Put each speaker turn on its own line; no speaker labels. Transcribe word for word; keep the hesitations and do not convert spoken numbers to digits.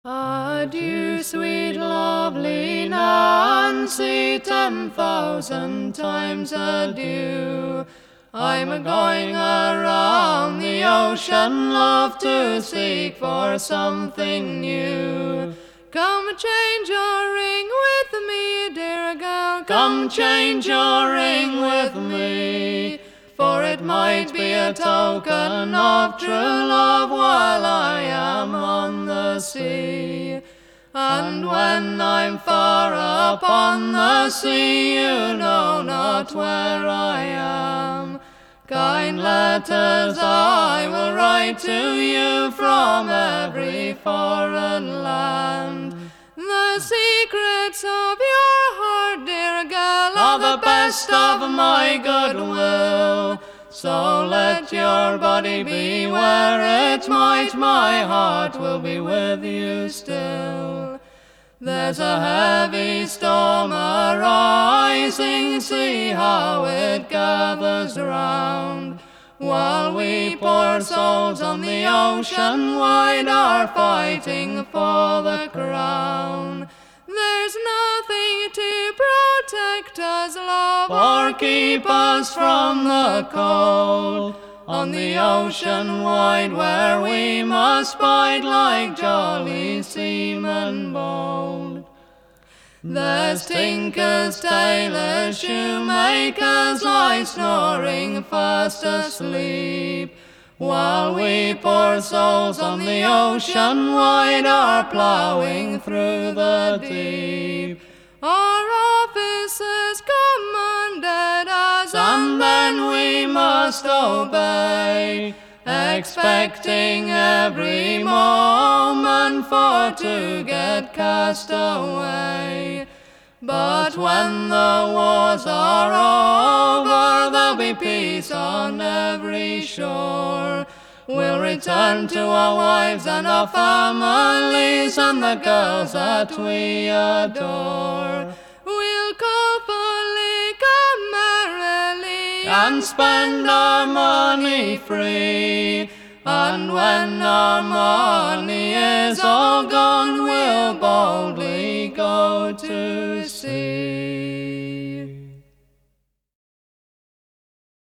Adieu, sweet lovely Nancy, ten thousand times adieu. I'm a-going around the ocean, love, to seek for something new. Come change your ring with me, dear girl, come change your ring with me, for it might be a token of true love while I am on the sea. And when I'm far upon the sea, you know not where I am. Kind letters I will write to you from every foreign land. The secrets of your heart, dear girl, are the best of my goodwill. So let your body be where it might, my heart will be with you still. There's a heavy storm arising, see how it gathers round, while we poor souls on the ocean wide are fighting for the crown. There's nothing to protect us, love, or keep us from the cold, on the ocean wide where we must bide like jolly seamen bold. There's tinkers, tailors, shoemakers lie snoring fast asleep, while we poor souls on the ocean wide are ploughing through the deep. Our officers commanded us, and then we must obey, expecting every moment for to get cast away. But when the wars are over, there'll be peace on every shore. We'll return to our wives and our families and the girls that we adore. We'll carefully come merrily and spend our money free. And when our money is all gone, we'll boldly go to sea.